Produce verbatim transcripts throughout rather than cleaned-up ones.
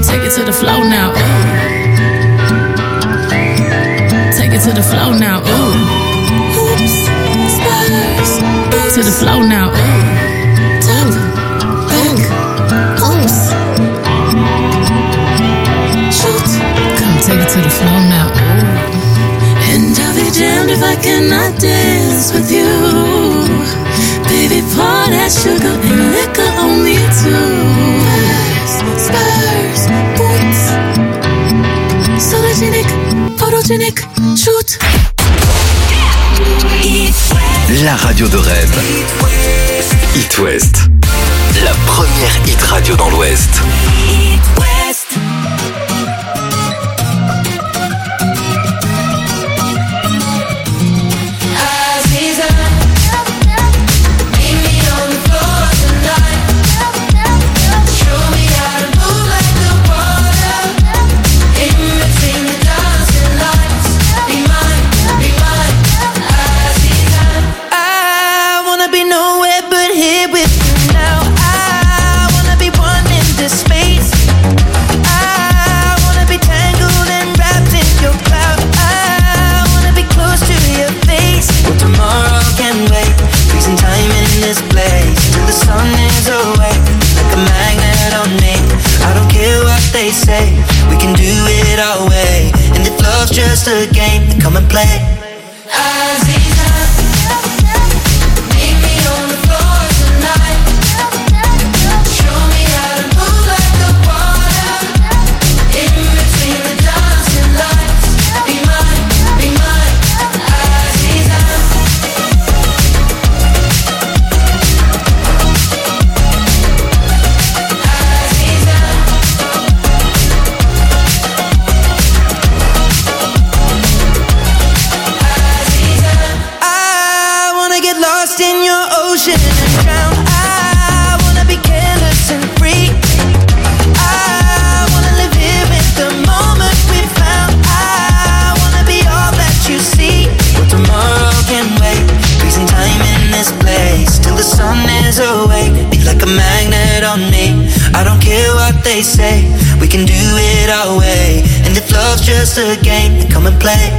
Take it to the flow now, ooh. Take it to the flow now, ooh. Hoops, Spurs, boots. To the flow now, ooh. Top, back, oops. Shoot, come take it to the flow now, ooh. And I'll be damned if I cannot dance with you. Baby, pour that sugar and liquor on me too. Spurs, boots. Sologenic, photogenic, shoot. La radio de rêve. It West. La première hit radio dans l'Ouest. It West. Just a game, come and play. They say we can do it our way, and if love's just a game, then come and play.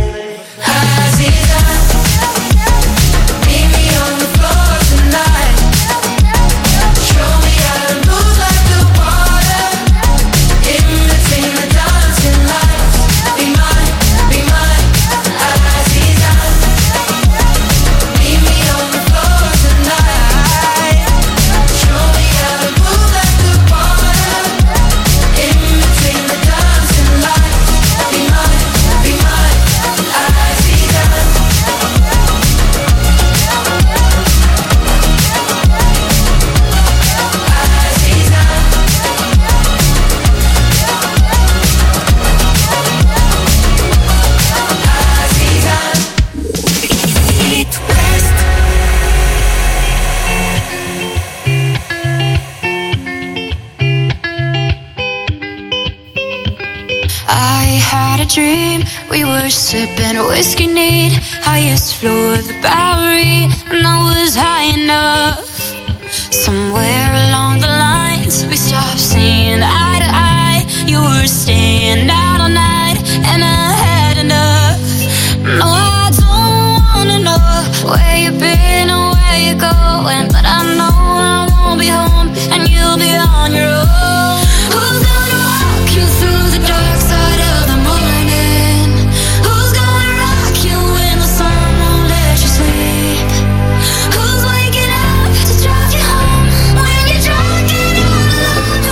Dream, we were sipping whiskey neat, highest floor of the Bowery, and I was high enough. Somewhere along the lines, we stopped seeing eye to eye. You were staying out all night, and I had enough. No, I don't wanna know where you've been or where you're going, but I know I won't be home, and you'll be on your own. Who's gonna walk you through the dark side of the morning? Who's waking up to drive you home when you're drunk and you're alone?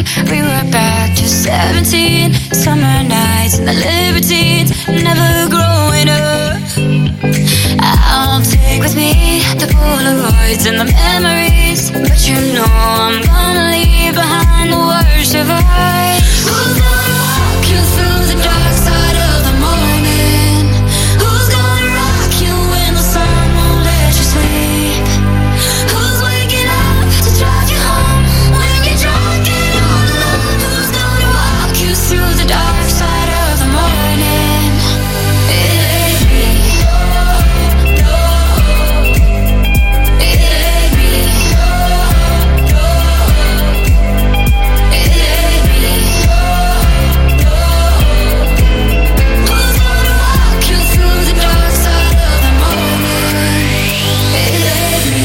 need. We were back to seventeen, summer nights and the libertines, never growing up. I'll take with me the Polaroids and the memories, but you know I'm gonna leave behind the worst of us. Who's gonna walk you through the dark side of the morning? Who's gonna rock you when the sun won't let you sleep? Who's waking up to drive you home when you're drunk and all alone? Who's gonna walk you through the dark side of the morning? It ain't me. No, it ain't me. No, it ain't me. No, who's gonna walk you through the dark side of the morning? It ain't me.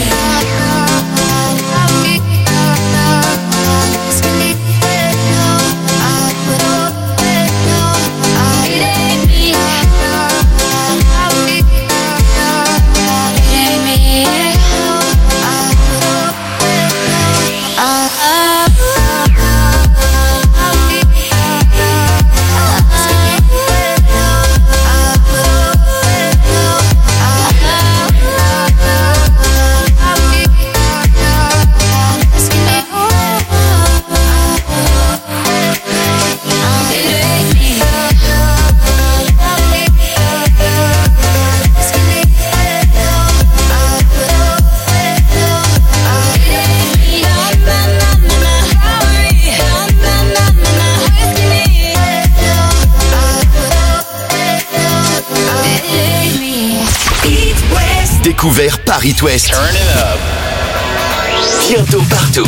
Découvert par It West. Turn it up. Bientôt partout.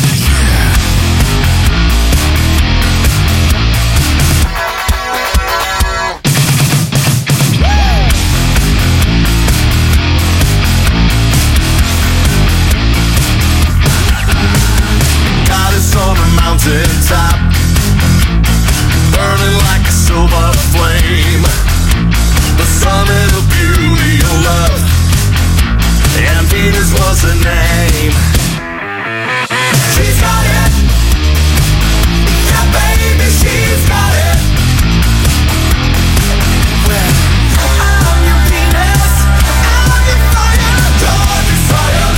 God is on the mountain top, burning like a silver flame, the summit of beauty and love. And Venus was her name. She's got it. Yeah, baby, she's got it. Well, I'm your Venus, I'm your fire, your desire.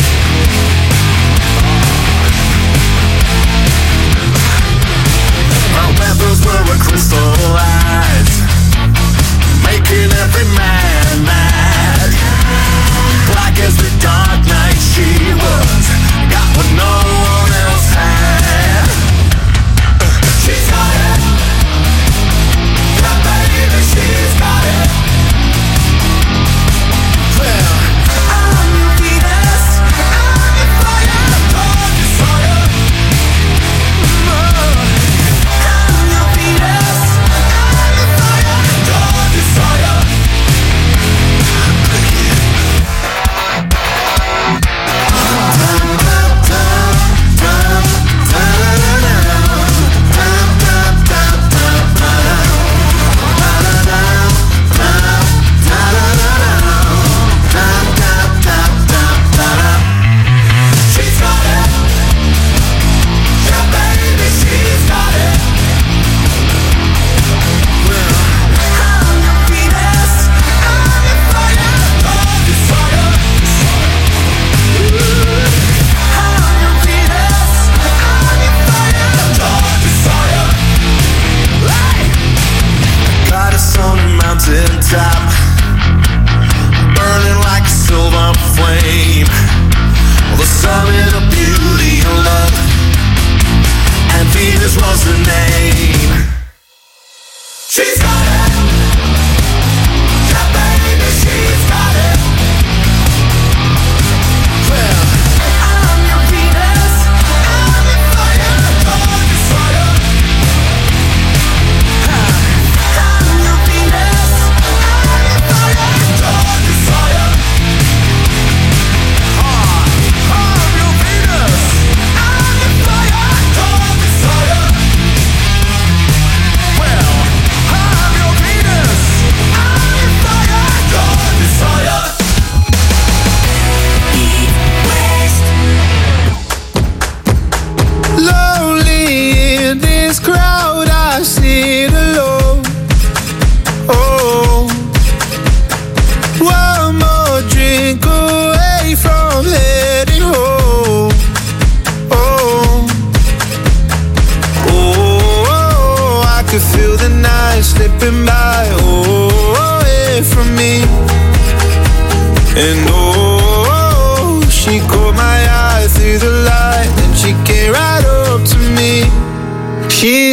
Our weapons were crystallized, making every man mad. Black as the dawn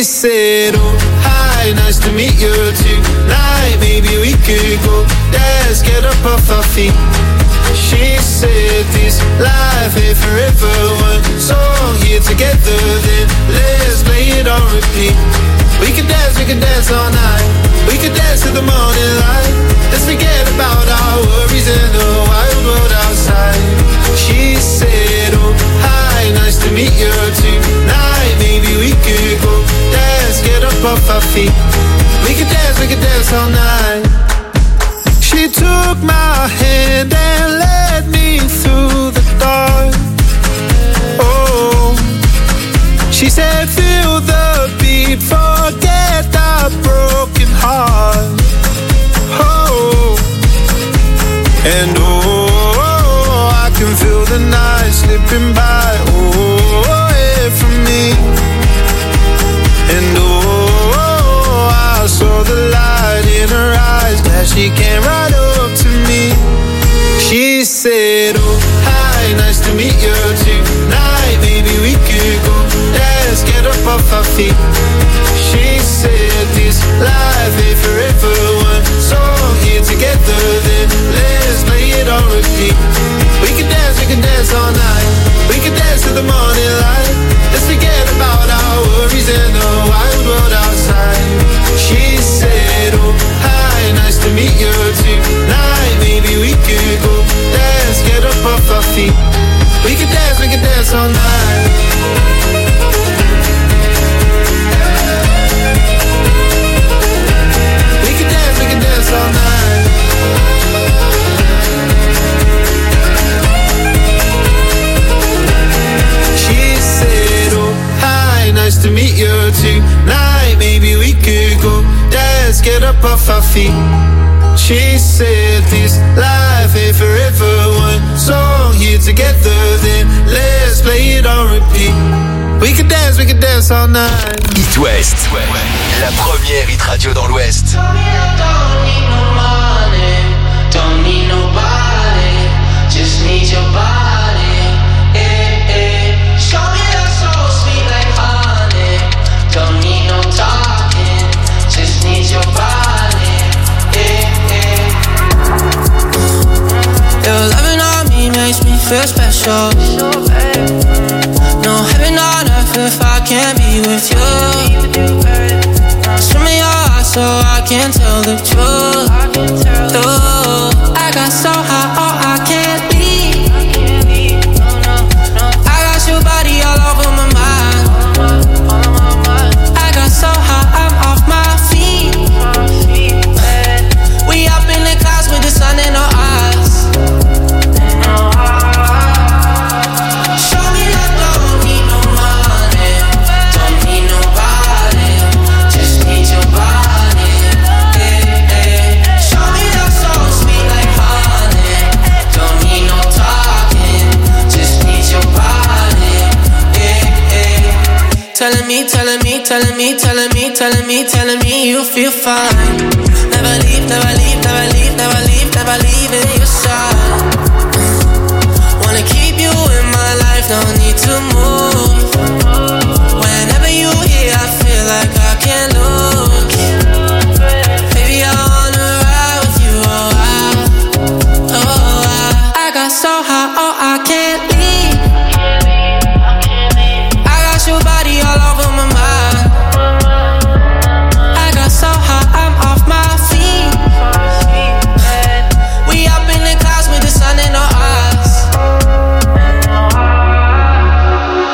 said, oh, hi, nice to meet you tonight. Maybe we could go dance, get up off our feet. She said this life ain't forever. One song here together, then let's play it on repeat. We could dance, we could dance all night. We could dance till the morning light. Let's forget about our worries in the wild world outside. She said, oh, hi, nice to meet you tonight. Maybe we could go dance, get up off our feet. We could dance, we could dance all night. She took my hand and led me through the dark. Oh, she said, feel the beat, forget the broken heart. Oh, and oh, I can feel the night slipping by. Oh, away from me. And oh, I saw the light in her eyes that she came right up to me. She said, oh, hi, nice to meet you tonight. Maybe we could go dance, get up off our feet. She said this life ain't forever. One song here together, then let's play it on repeat. We can dance, we can dance all night. We can dance till the morning light. Let's forget about our worries in the wild world outside. She said, oh, hi, nice to meet you tonight. Maybe we could go dance, get up off our feet. We can dance, we can dance all night. We can dance, we can dance all night. She said, oh, hi, nice to meet you tonight. Maybe we could go dance, get up off our feet. She said this life ain't forever. One song here together, then let's play it on repeat. We can dance, we can dance all night. It West, la première hit radio dans l'Ouest. Don't need no money, don't need nobody, just need your body. Eh, eh. Show me that soul sweet like honey. Don't need no talking, just need your body. Eh, eh. Your loving on me makes me feel special. No heaven on earth if I can't be with you. Swim in your eyes so I can tell the truth. Ooh, I got so high, oh I can't leave. I got your body all over my mind. I got so high, I'm off my feet. We up in the clouds with the sun in our eyes. Show me that don't need no money, don't need nobody, just need your body. Eh, eh. Show me that soul sweet like honey. Don't need no talking, just need your body. Eh, eh. Telling me, telling me, telling me, telling me, telling me, telling me you feel fine. Never leave, never leave, never leave, never leave, never leave in your side. Wanna keep you in my life, don't need to move. Whenever you here, I feel like I can't lose. Baby, I wanna ride with you, oh I, oh I. I got so high, oh I can't leave. I got your body all over my mind. I got so high, I'm off my feet. We up in the clouds with the sun in our eyes.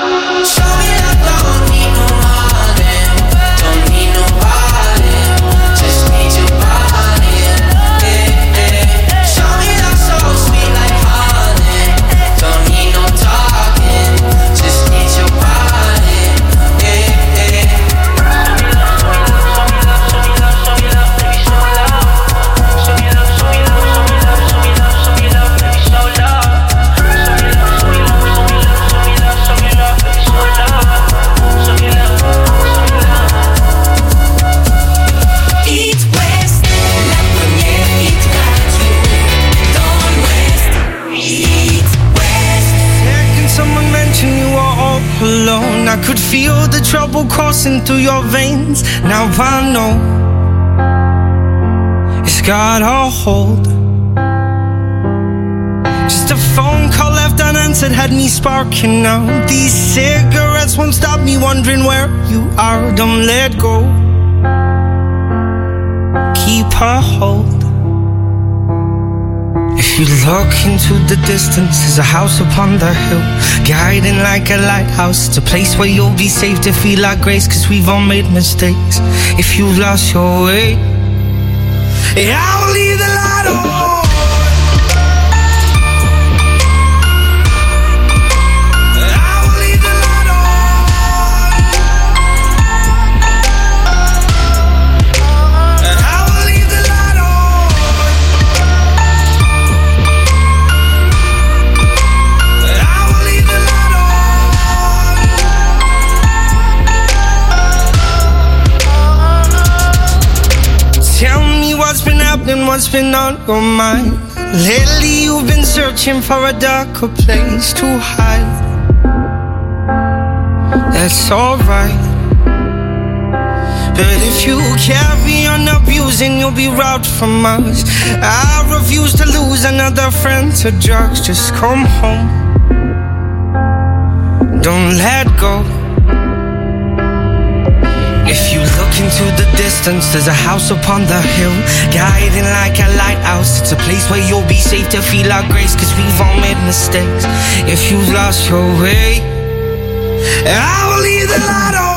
feel the trouble coursing through your veins. Now I know it's got a hold. Just a phone call left unanswered had me sparking now. These cigarettes won't stop me wondering where you are. Don't let go. Keep a hold. If you look into the distance, there's a house upon the hill, guiding like a lighthouse. It's a place where you'll be safe to feel our grace, cause we've all made mistakes. If you lost your way, yeah, I will leave the light on. What's been on your mind? Lately you've been searching for a darker place to hide. That's alright, but if you carry on abusing, you'll be robbed from us. I refuse to lose another friend to drugs. Just come home, don't let go. If you look into the distance, there's a house upon the hill, guiding like a lighthouse. It's a place where you'll be safe to feel our grace, cause we've all made mistakes. If you've lost your way, I will leave the light on.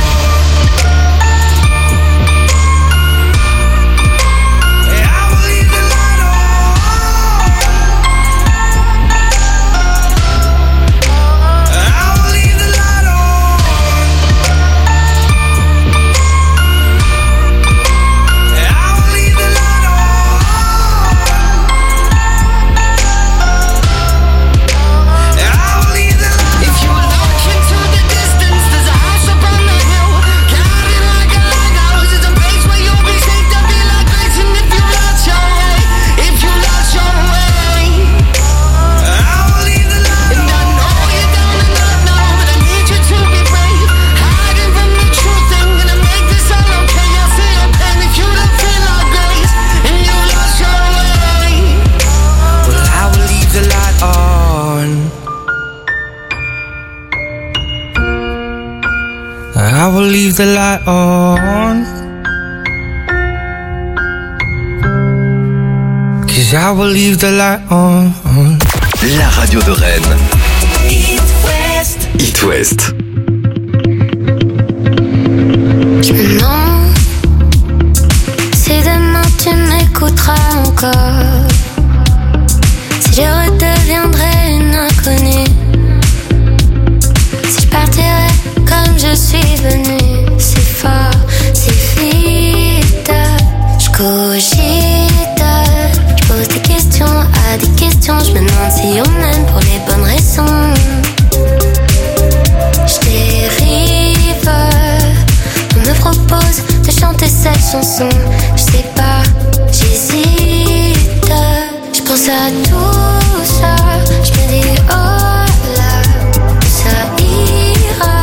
I will leave the light on, cause I will leave the light on. La radio de Rennes. It West. It West. Je me demande si demain tu m'écouteras encore, si je redeviendrai une inconnue, si je partirai comme je suis venue. C'est fort, c'est vite, je cogite, je pose des questions à des questions. Je me demande si on m'aime pour les bonnes raisons. Je dérive, on me propose de chanter cette chanson. Je sais pas, j'hésite, je pense à tout ça. Je me dis oh là, ça ira.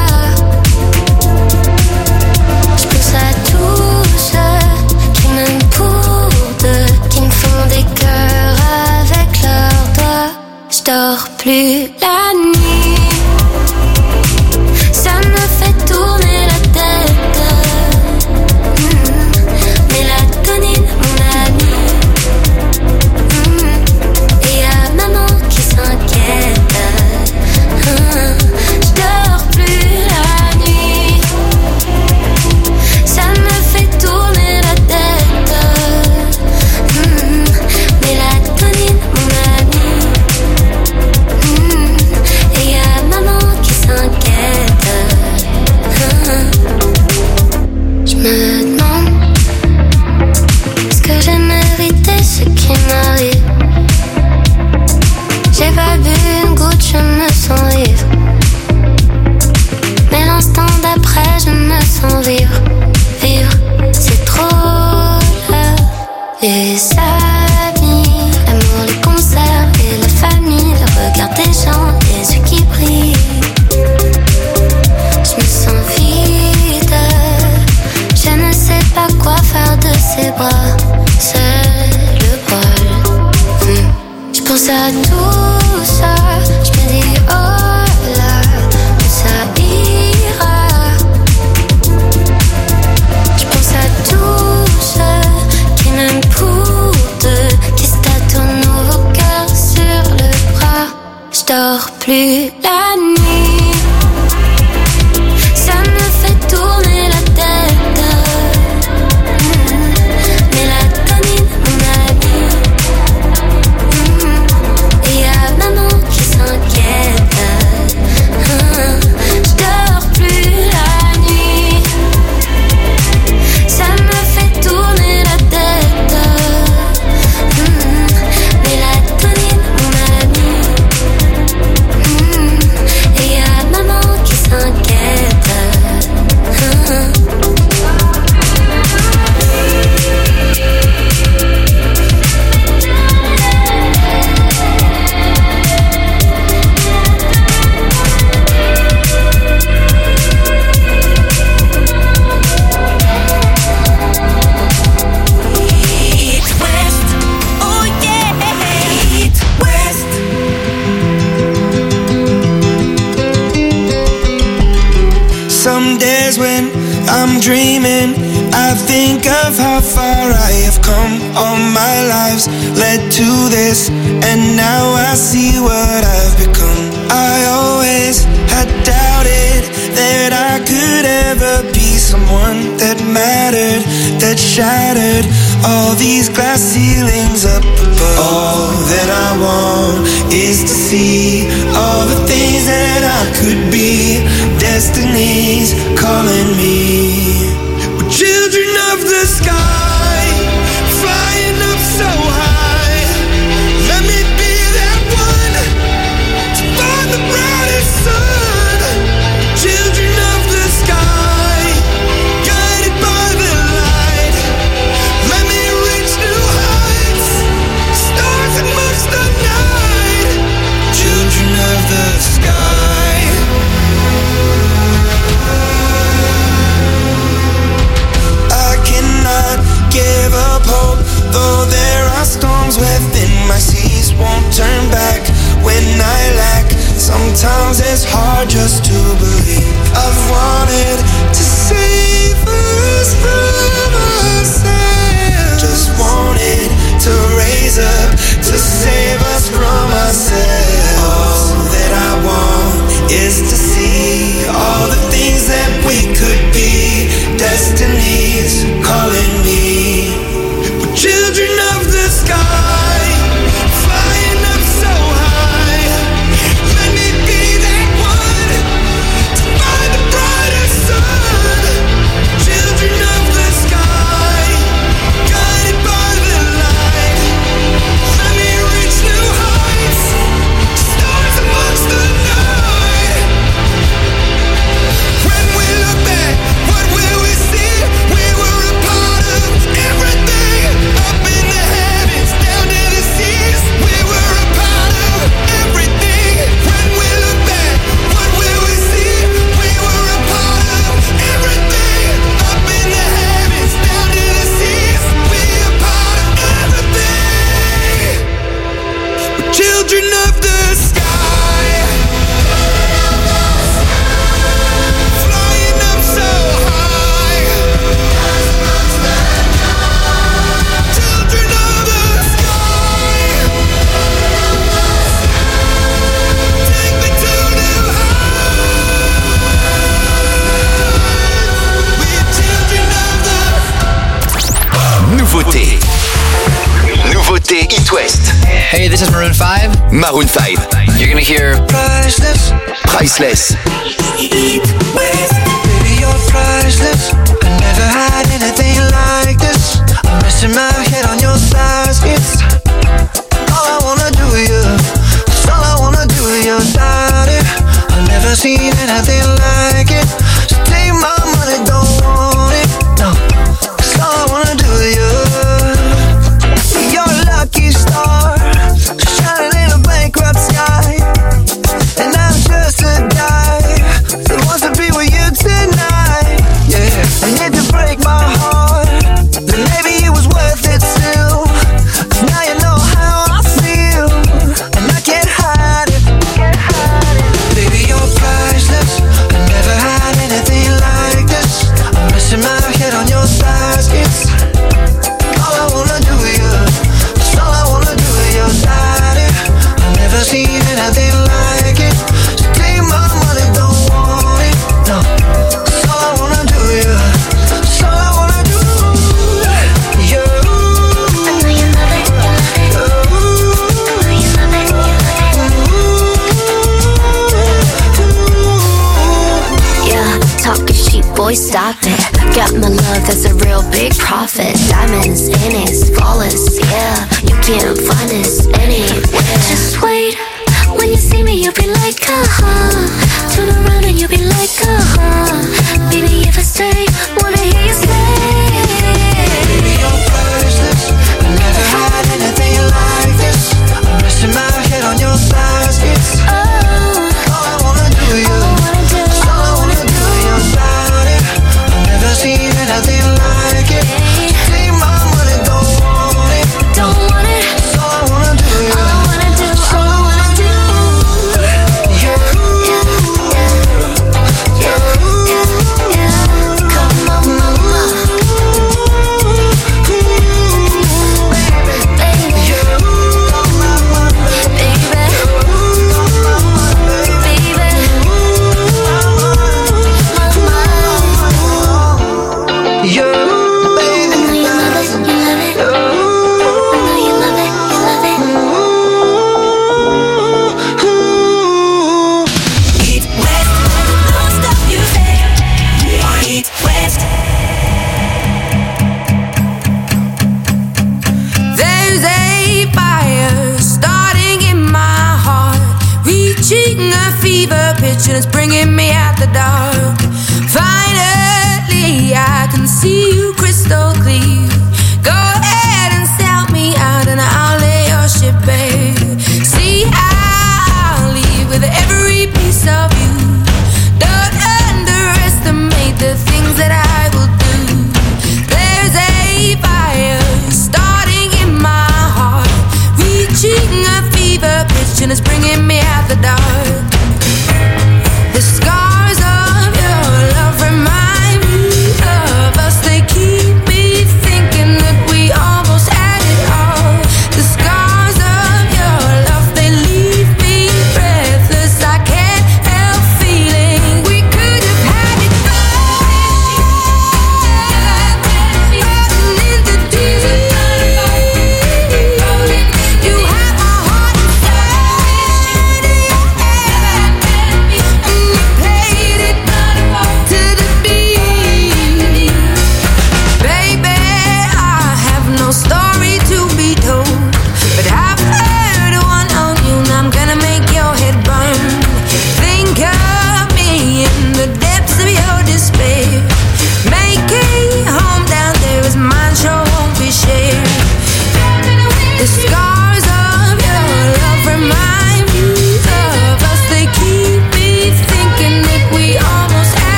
Je pense à tous ceux qui m'aiment pour deux, qui me font des cœurs avec leurs doigts. Je dors plus la nuit, ça me fait tourner la tête. Mmh. Mais ça, tout ça, je me dis oh là, tout ça ira. Je pense à tous ceux qui m'aiment pour deux, qui se tâtonnent nos cœurs sur le bras. Je dors plus la nuit, ça me fait tourner la tête. Mmh. Mélatonine, mon ami. Mmh. Et y'a maman qui s'inquiète. Mmh. Je dors plus la nuit, ça me fait tourner la tête. Mmh. Mélatonine, mon ami. Mmh. Et y'a maman qui s'inquiète. Mmh. Some days when I'm dreaming, I think of how far I have come. All my lives led to this, and now I see what I've become. I always had doubted that I could ever be someone that mattered, that shattered all these glass ceilings up above. All that I want is to see all the things that I could be. Destiny's calling me. We're children of the sky, flying up so high. Let me be that one to find the brightest sun. Children of the sky, guided by the light. Let me reach new heights, stars amongst the night. Children of the sky. Give up hope, though there are storms within my seas. Won't turn back when I lack. Sometimes it's hard just to believe. I've wanted to save us from ourselves. Just wanted to raise up, to save us from ourselves. All that I want is to see all the things that we could be. Destiny's calling me. We're children of the sky, flying up so high. Let me be that one to find the brighter sun. Children of the sky, guided by the light. Let me reach new heights, stars amongst the night. When we look back, what will we see? We were a part of everything, up in the heavens, down to the seas. We were a part of everything. When we look back, what will we see? We were a part of everything, up in the heavens, down to the seas. We a part of everything. We're children of the sky, flying up so high. Children of the sky, take me to new heights. We're children of the. Nouveauté. Nouveauté It West. Hey, this is Maroon five. Maroon five. You're gonna hear Priceless, Priceless. baby, you're priceless. I never had anything like this. I'm resting my head on your thighs. It's all I wanna do with you. It's all I wanna do with your body. I've never seen anything like it. So take my money, don't want it. No, it's all I wanna do with you. You're a lucky star, shining in a bankrupt sky. And I'm just a guy that wants to be boy, stop it. Got my love, that's a real big profit. Diamonds in it, flawless, yeah. You can't find this anywhere. Just wait, when you see me, you'll be like, uh-huh. Turn around and you'll be like, uh-huh. Baby, if I stay, wanna hear you say. Baby, you're priceless. I never had anything like this. I'm resting my head on your thighs, it's Oh, all I wanna do, you. all I wanna do, All I wanna do, your body. I've never seen anything like it. Take my money, don't want it. don't want it. It's all I wanna do, you. All I wanna do, all I wanna do. Yeah. Yeah, yeah, yeah. Come on, mama. There's a fire starting in my heart, reaching a fever pitch and it's bringing me out the dark. Finally, I can see you crystal clear. Go ahead and sell me out and I'll lay your ship bare. See, I'll leave with every piece of you. Don't underestimate the things that I will do. There's a fire starting in my heart, reaching a fever pitch and it's bringing me out the dark. The scars of your love remind me of us. They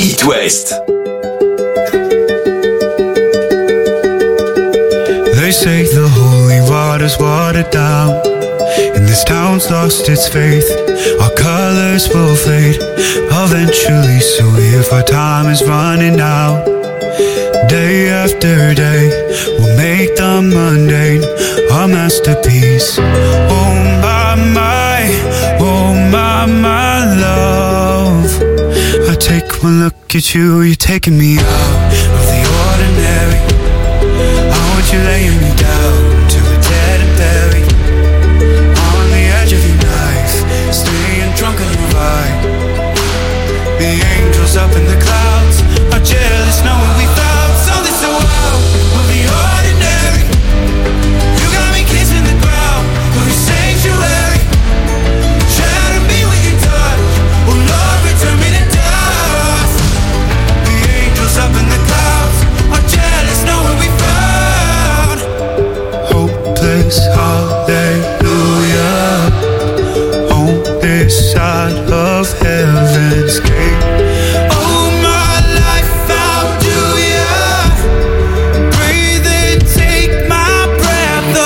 It West. They say the holy water's watered down, and this town's lost its faith. Our colors will fade eventually, so if our time is running out, day after day, we'll make the mundane our masterpiece. Oh my, my, oh my, my love, I take one look at you, you're taking me out of the ordinary. I want you laying me down to a dead and buried, on the edge of your knife, staying drunk on your vibe. The angels up in the clouds are jealous knowing we found something so wild of the ordinary. You got me kissing the ground of your sanctuary. Shatter me with your touch, oh Lord, return me to dust. The angels up in the clouds are jealous knowing we found hopeless hallelujah on this side of heaven's gate. Oh my life, how do ya breathe and take my breath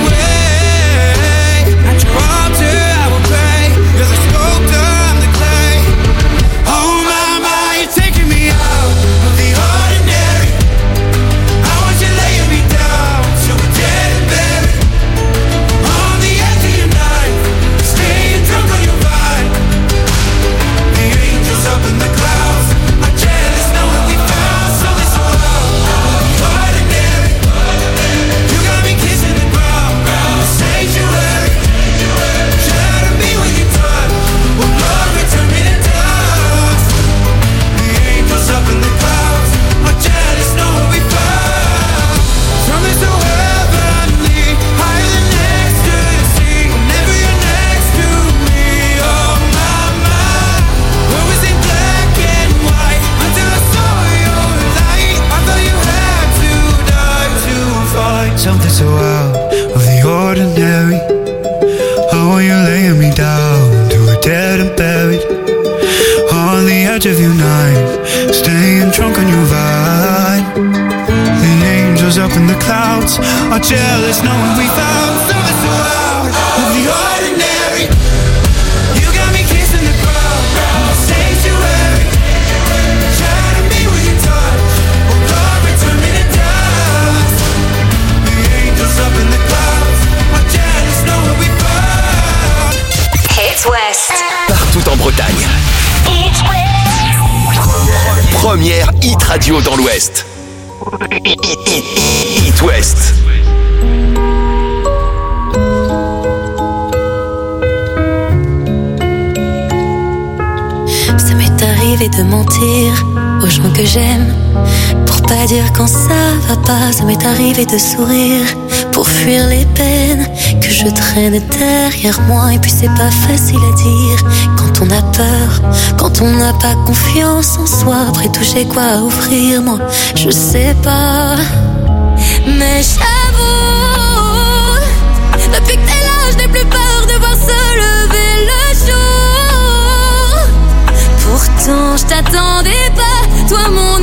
away? At your altar I will pray, you're the sculptor, I'm the clay. Oh my, my, you're taking me out of the ordinary. I want you laying me down to a dead and buried, on the edge of your knife, staying drunk on your vine. The angels up in the clouds are jealous knowing we found something so wild, the ordinary. You got me kissing the ground, the sanctuary. Shatter me with your touch, oh Lord, return me to dust. The angels up in the clouds are jealous knowing we found something so heavenly, higher than ecstasy. Whenever you're next to me, oh my, my, world was in black and white until I saw your light. I thought you had to die to find something so out of the ordinary. Oh, you're laying me down to a dead and buried, on the edge of your knife, staying drunk on your vine. The angels up in the clouds are jealous knowing we found something so out of the ordinary. You got me kissing the ground, the sanctuary. Shatter me with your touch, oh Lord, return me to dust. The angels up in the clouds are jealous knowing we found. Hit West. Partout en Bretagne. Première hit radio dans l'Ouest. It West. Ça m'est arrivé de mentir aux gens que j'aime pour pas dire quand ça va pas. Ça m'est arrivé de sourire pour fuir les peines que je traîne derrière moi. Et puis c'est pas facile à dire quand on a peur, quand on n'a pas confiance en soi. Après tout j'ai quoi à offrir, moi je sais pas. Mais j'avoue, depuis que t'es là je n'ai plus peur de voir se lever le jour. Pourtant je t'attendais pas, toi mon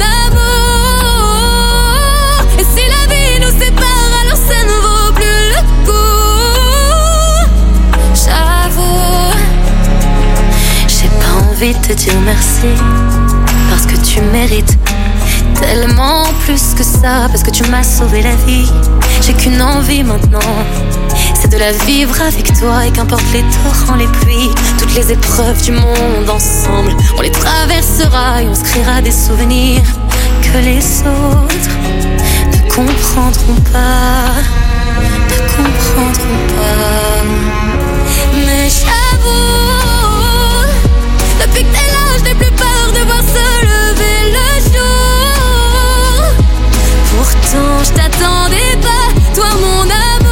amour. Et si la vie nous sépare, alors ça ne vaut plus le coup. J'avoue, j'ai pas envie de te dire merci, parce que tu mérites tellement plus que ça, parce que tu m'as sauvé la vie. J'ai qu'une envie maintenant, c'est de la vivre avec toi. Et qu'importe les torrents, les pluies, toutes les épreuves du monde ensemble, on les traversera et on se créera des souvenirs que les autres ne comprendront pas, ne comprendront pas. Mais j'avoue, depuis que t'es là, je n'ai plus peur de voir se lever le jour. Pourtant je t'attendais pas, toi mon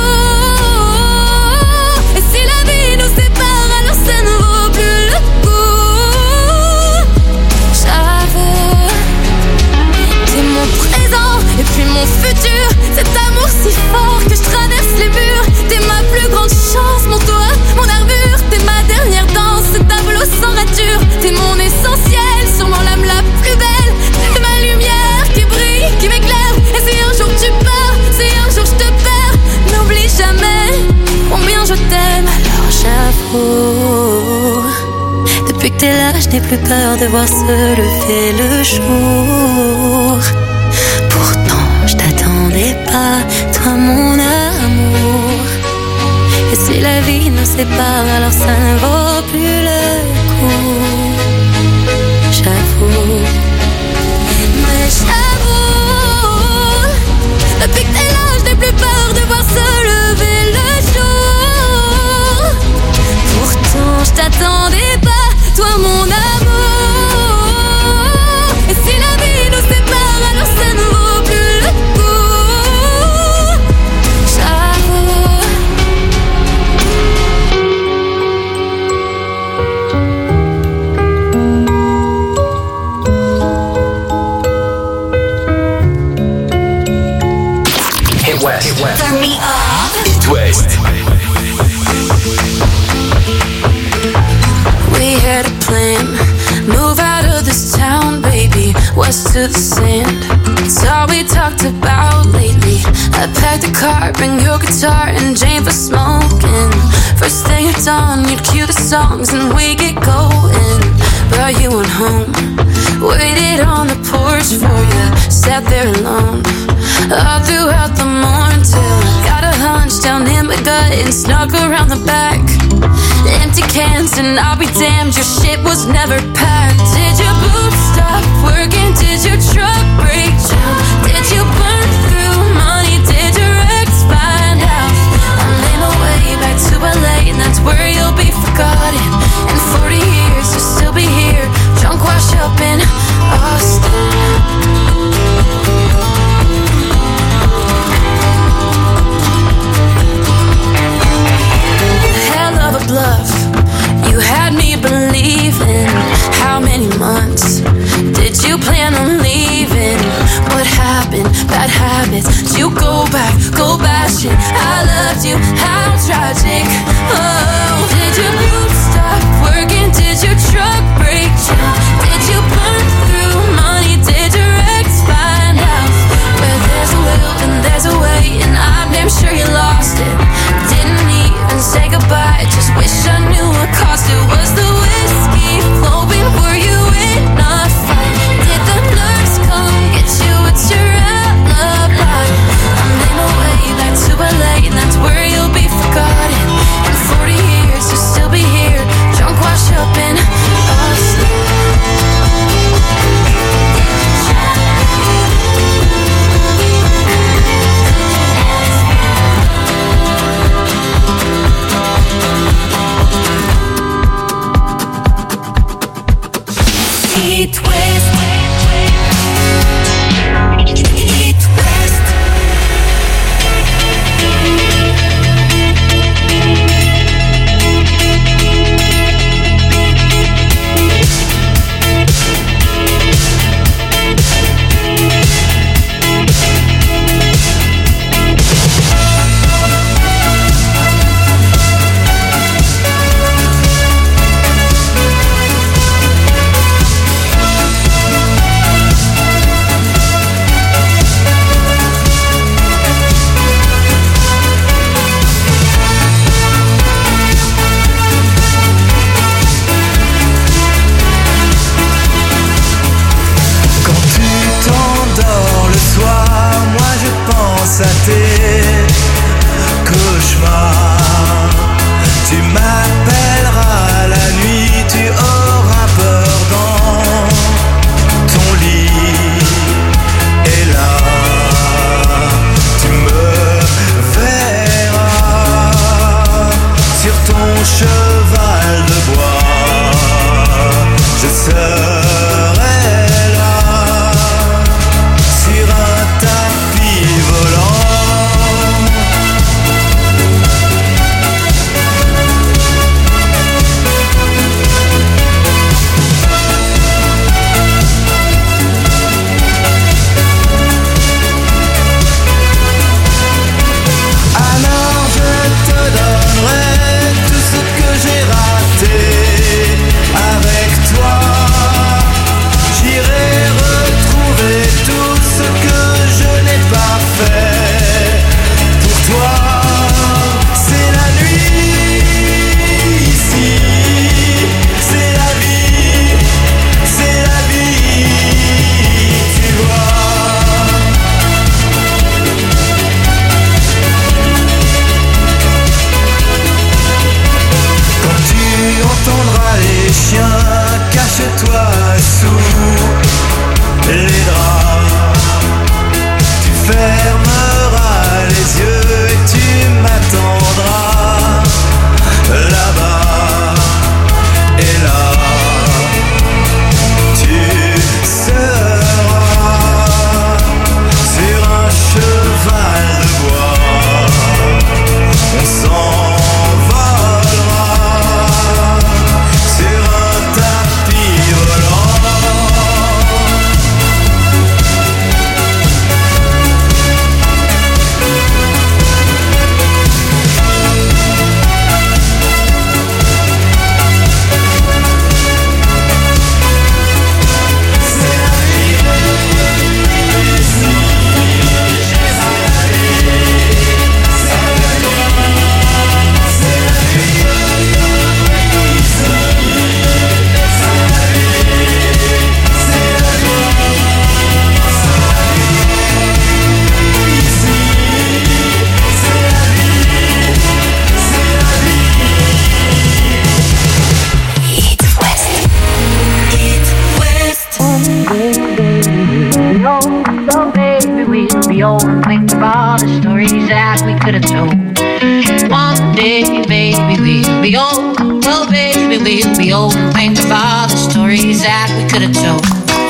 amour. Et si la vie nous sépare, alors ça ne vaut plus le coup. J'avoue, t'es mon présent et puis mon futur. Cet amour si fort que je traverse les murs. T'es ma plus grande chance, mon toit, mon armure. T'es ma dernière danse. je n'ai plus peur de voir se lever le jour. Pourtant, je t'attendais pas, toi mon amour. Et si la vie nous sépare, alors ça ne vaut plus le coup. J'avoue, mais j'avoue, depuis que t'es là, je n'ai plus peur de voir se lever le jour. Pourtant, je t'attendais pas, toi mon amour. Et si la vie nous sépare, alors ça ne vaut plus le coup. J'avoue. Hit West. Turn me up. Hit West. We had a plan, move out of this town, baby, west to the sand. It's all we talked about lately. I packed the car, bring your guitar and Jane for smoking. First thing at dawn, you'd cue the songs and we get going. Brought you on home, waited on the porch for you, sat there alone. All throughout the morning till I got a hunch down in my gut and snuck around the back. Empty cans and I'll be damned, your shit was never packed. Did your boots stop working? Did your truck break down? Did you burn through money? Did your ex find out? I'm in my way back to L A and that's where you'll be forgotten. In forty years you'll still be here, drunk wash up in Austin. Bluff. You had me believing. How many months did you plan on leaving? What happened? Bad habits. Did you go back? Go bashing. I loved you. How tragic. Oh, did your boots stop working? Did your truck break down? Did you burn through money? Did your ex find out? Where there's a will and there's a way, and I'm damn sure you lost it. Didn't even say goodbye, just wish I knew what cost it. Was the whiskey flowing? Were you in a fight? Did the nurse come get you? It's your alibi. I'm in a way back to L A and that's where you'll be forgotten. In forty years you'll still be here, drunk wash up in Austin. Hit West. Hit West. À tes cauchemars, tu m'appelleras la nuit, tu auras peur dans ton lit, et là tu me verras sur ton cheval de bois, je serai là sur un tapis volant. t'aidera. Tu fermeras les yeux et tu m'attendras là-bas et là. Tu seras sur un cheval de bois. On s'envolera sur un tapis volant. Old and think of all the stories that we could have told. One day, baby, we'll be old. Oh, baby, we'll be old and think of all the stories that we could have told.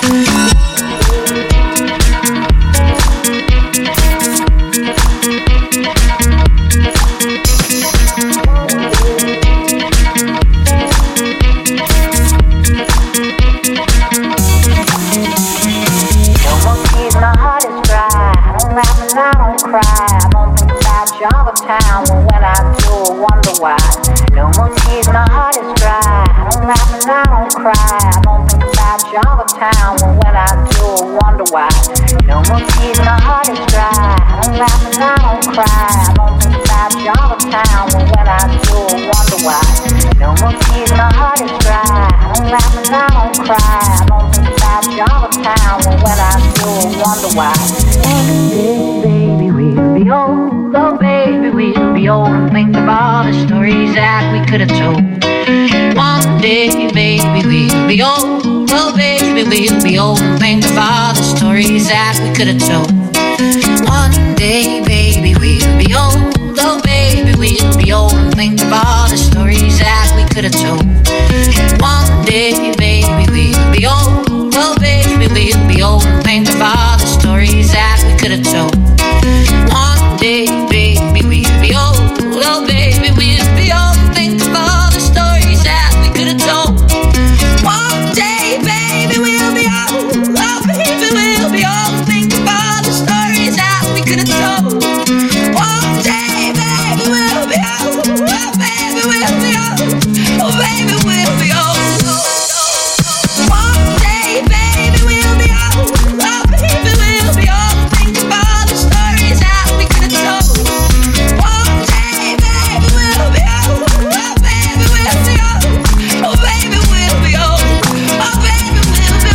Town, but when I do, I wonder why. No more tears, my heart is dry. I don't laugh and I don't cry. I don't think about Java Town, but when I do, I wonder why. No more tears, my heart is dry. I don't laugh and I don't cry. I don't think about Java Town, but when I do, I wonder why. No more tears, my heart is dry. I don't laugh and I don't cry. I don't think about Java Town, but when I do, I wonder why. Baby, we'll be old. Oh, baby, we'll be old and think of all the stories that we could have told. One day, baby, we'll be old. Oh, baby, we'll be old and think of all the stories that we could have told. One day, baby, we'll be old. Oh, baby, we'll be old and think of all the stories that we could have told. One day, baby, we'll be old. Oh, baby, we'll be old and think of all the stories that we could have told. One day, baby, we'll be old. Oh, baby, we'll be old. Think of all the stories that we could have told. One day, baby, we'll be old. Oh, baby, we'll be old. Think of all the stories that we could have told. One day, baby, we'll be old. Oh, baby, we'll be old. Oh, baby, we'll be old. One day, baby, we'll be old. Oh, baby, we'll be old. Think of all the stories that we could have told. One day, baby, we'll be old. Oh, baby, we'll be old. Oh, baby, we'll be old. Oh, baby, we'll be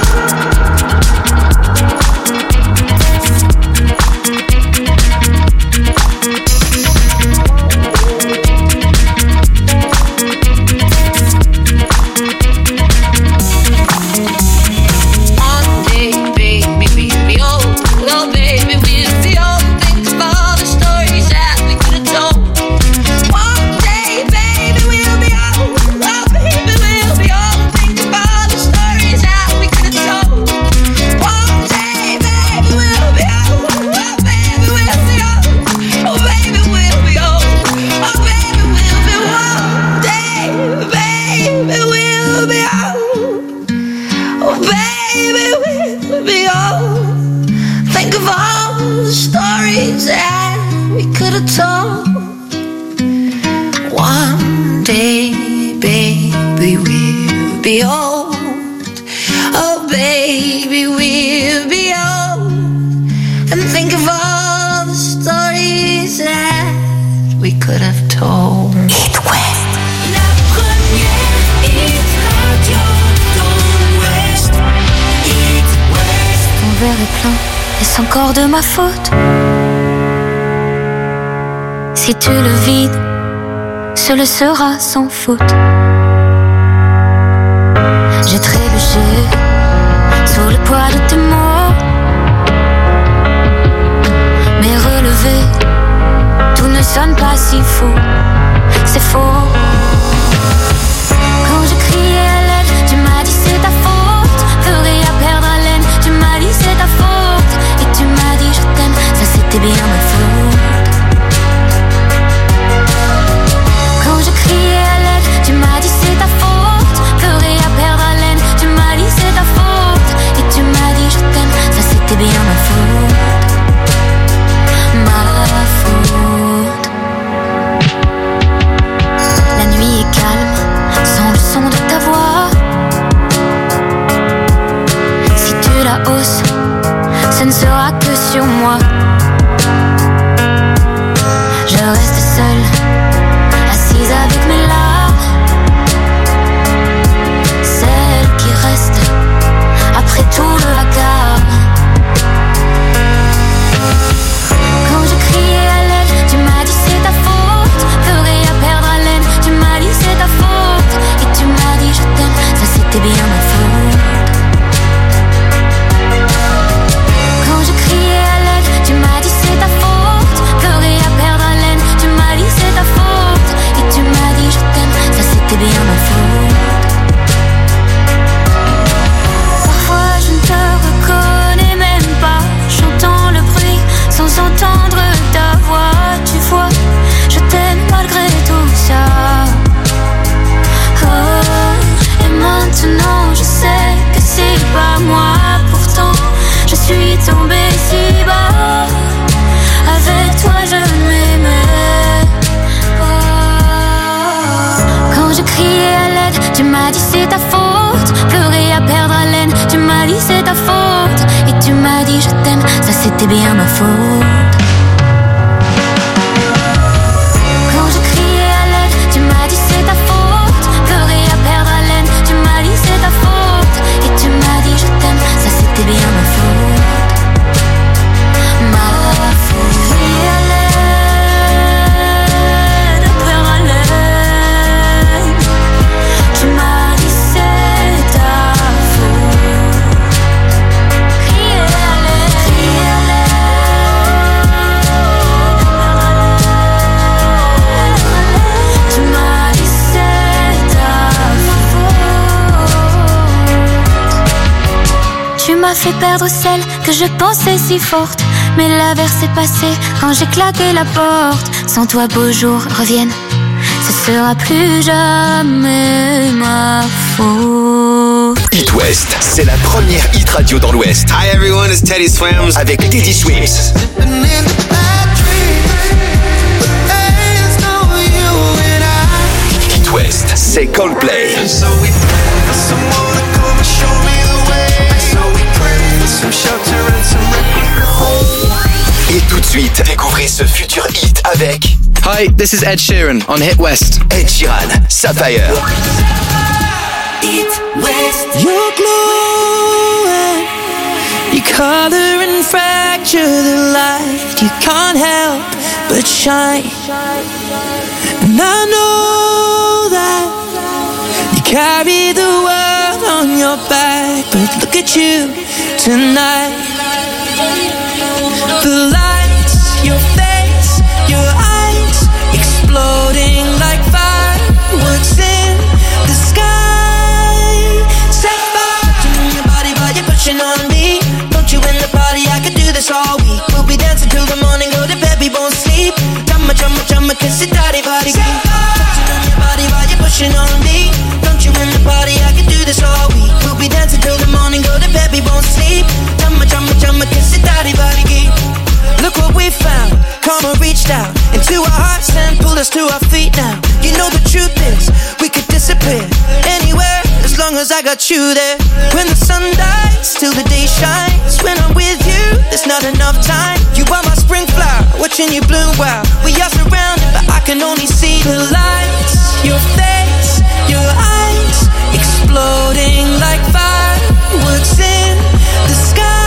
One day, baby, we'll be old. Oh, baby, we'll be old. Think of all the stories that we could have told. One day, baby, we'll be old. Oh, baby, we'll be old. Think of all the stories that we could have told. One day, baby, we'll be old. Oh, baby, we'll be old. Oh, baby, we'll be old. Oh, baby, we'll be one day, baby, we'll be old. Oh, baby, we'll be old. Think of all the stories that we could have told. One day, baby, we'll be old. Oh, baby, we'll be old. And think of all the stories that we could have told. It West. La première hit radio dans l'Ouest. It West. Ton verre est plein, est-ce encore de ma faute? Si tu le vides, ce le sera sans faute. J'ai trébuché sous le poids de tes mots. c'était bien ma faute. Quand je criais à l'aide, tu m'as dit c'est ta faute. Pleurer à perdre haleine, tu m'as dit c'est ta faute. Et tu m'as dit je t'aime, ça c'était bien ma faute. Ma faute. La nuit est calme, sans le son de ta voix. Si tu la hausses, ce ne sera que sur moi. Je reste seule, assise avec mes larmes. Celle qui reste après tout le vacarme. Quand je criais à l'aide, tu m'as dit c'est ta faute. Pleurer à perdre haleine, tu m'as dit c'est ta faute. Et tu m'as dit je t'aime, ça c'était bien ma faute. Quand je criais à l'aide, tu m'as dit c'est ta faute. Pleurer à perdre haleine, tu m'as dit c'est ta faute. Et tu m'as dit je t'aime, ça c'était bien ma faute. Parfois je ne te reconnais même pas. J'entends le bruit sans entendre ta voix. Tu vois, je t'aime malgré tout ça. Oh, et maintenant je sais que c'est pas moi. Pourtant je suis tombée si bas. Avec toi je m'aimais pas. Quand je criais à l'aide, tu m'as dit c'est ta faute. Pleurer à perdre haleine, tu m'as dit c'est ta faute. Et tu m'as dit je t'aime, ça c'était bien ma faute. Quand je criais à l'aide, tu m'as dit c'est ta faute. Pleurer à perdre haleine, tu m'as dit c'est ta faute. Et tu m'as dit je t'aime, ça c'était bien ma faute. Ma faute. Crier à l'aide, perdre haleine, tu m'as dit c'est ta faute. Crier à l'aide, crier à l'aide, tu m'as dit c'est ta faute. Tu m'as fait perdre celle que je pensais si forte. Mais l'averse est passée quand j'ai claqué la porte. Sans toi beaux jours reviennent, ce sera plus jamais ma faute. It West, c'est la première hit radio dans l'Ouest. Hi everyone, it's Teddy Swims avec Teddy Swims. It West, c'est Coldplay. Et tout de suite, découvrez ce futur hit avec Hi, this is Ed Sheeran on Hit West. Ed Sheeran, Sapphire. It West. You're glowing, you color and fracture the light. You can't help but shine. And I know that you carry the world on your back. But look at you tonight. The lights, your face, your eyes, exploding like fireworks in the sky. Set fire to your body while you're pushing on me. Don't you in the party, I could do this all week. We'll be dancing till the morning, go to bed, we won't sleep. Chumma, chumma, chumma, kiss it, daddy, body. Touching on your body while you're pushing on me. Don't you in the party, I could do this all week. We'll be dancing till the morning, go to bed, we won't sleep. Chumma, chumma, chumma, kiss it, daddy, body. Look what we found, karma reached out into our hearts and pulled us to our feet now. You know the truth is, we could disappear anywhere as long as I got you there. When the sun dies, till the day shines. When I'm with you, there's not enough time. You are my spring flower, watching you bloom wild. We are surrounded, but I can only see the lights. Your face, your eyes, exploding like fireworks in the sky.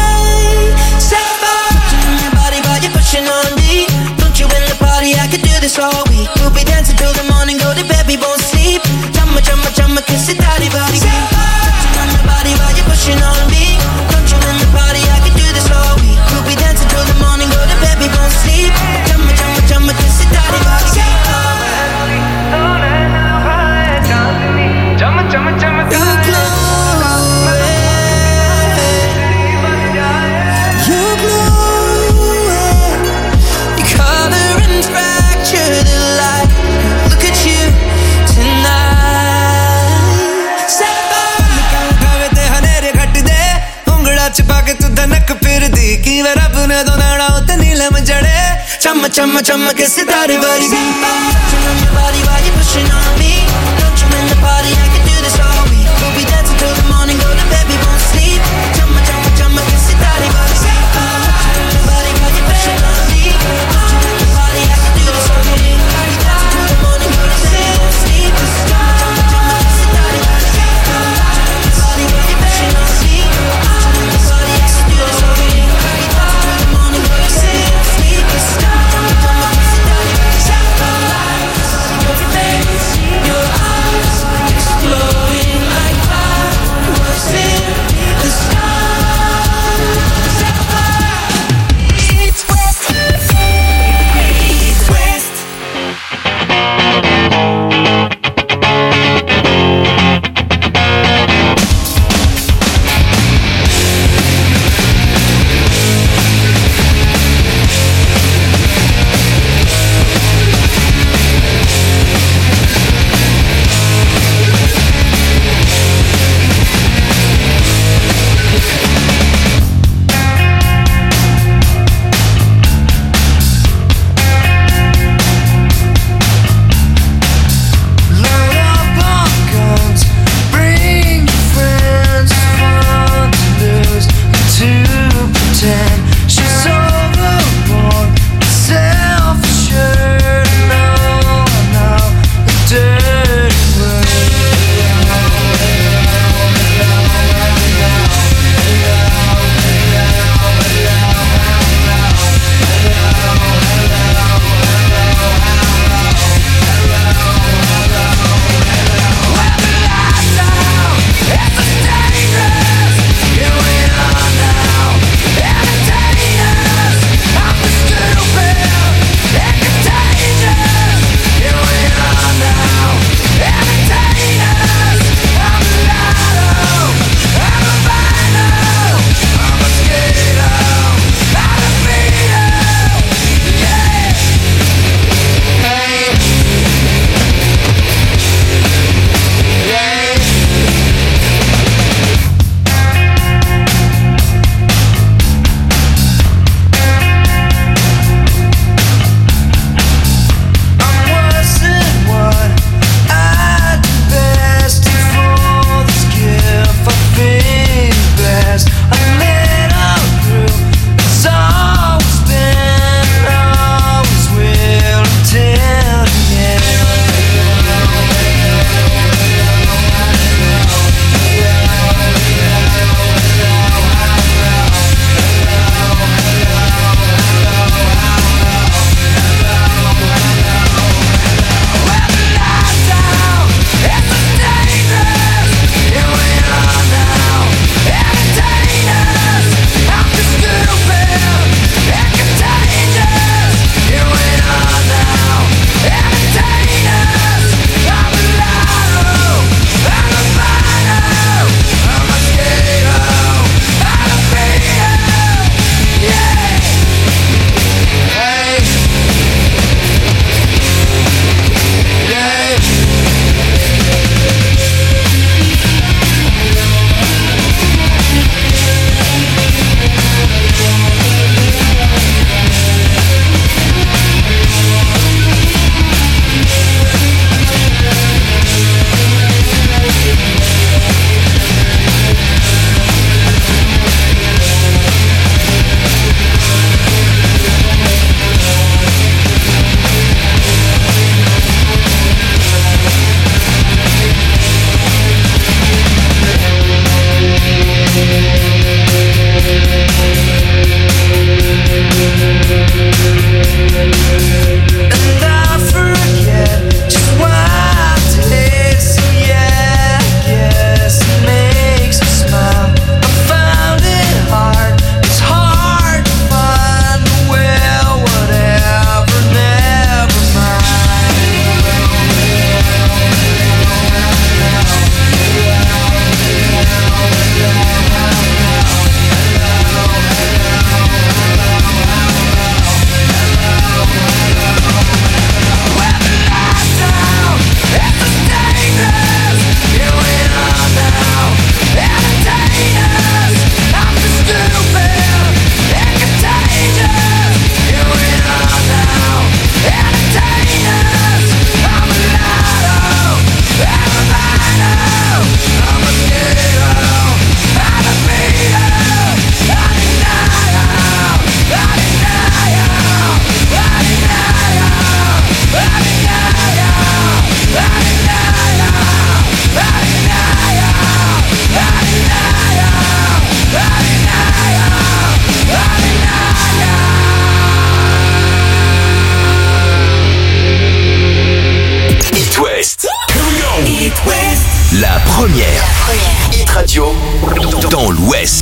Pushing on me, don't you in the party, I could do this all week. We'll be dancing till the morning, go to bed, we won't sleep. Chumma, chumma, chumma, kiss it, daddy, body. Touching on your body while you're pushing on me. Don't you in the party, I could do this all week. We'll be dancing till the morning, go to bed, we won't sleep. Chumma, chumma, chumma, kiss it, daddy, body. You're glowing, तनक फिर दी की वे रब ने दोनाड़ा उते नीलम जड़े चम चम चम के सितारे वर्गी touching on your body while you're pushing on me don't you in the party I can do this all week we'll be dancing till the morning go to bed we won't sleep chum chum chum ke sitare वर्गी touching on your body while you're pushing on me don't you in the party I can do this all week we'll be dancing till the morning go to bed we won't sleep chum chum ke sitare वर्गी touching on your body while you're pushing on me don't you in the party I can do this all week we'll be dancing till the morning go to bed we won't sleep chum chum ke sitare वर्गी your face, your eyes, it's glowing like fire.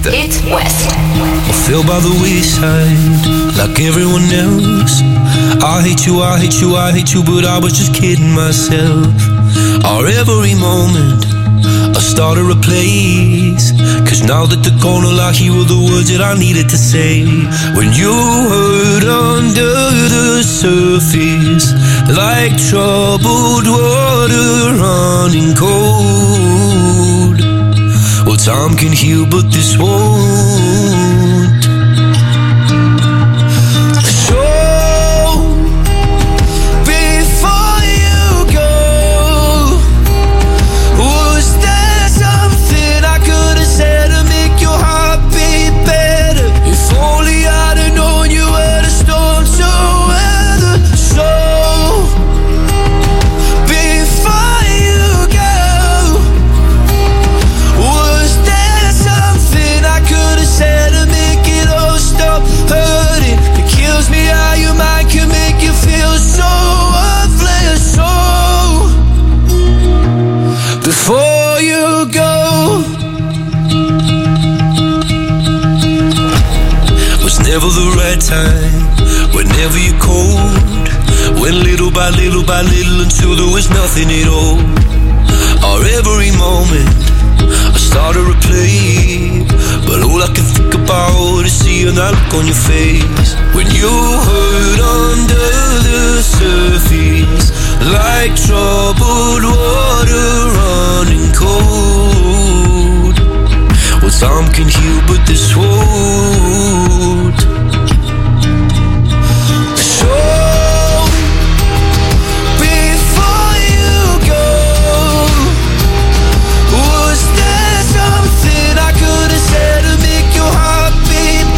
It West. I fell by the wayside like everyone else. I hate you, I hate you, I hate you, but I was just kidding myself. Our every moment I started a place, cause now that they're gone, all I hear were the words that I needed to say. When you hurt under the surface, like troubled water running cold. Well, time can heal, but this won't. So, before you go, was there something I could have said to make your heart beat better? If only I'd have known you were the storm to weather. So, before you go, was there something I could have said to make it all stop hurting? It kills me how your mind can make you feel so worthless. So, before you go, was never the right time, whenever you're cold. Went little by little by little until there was nothing at all. Our every moment I started to play, but all I can think about is seeing that look on your face. When you hurt under the surface, like troubled water running cold. Well, time can heal, but this won't.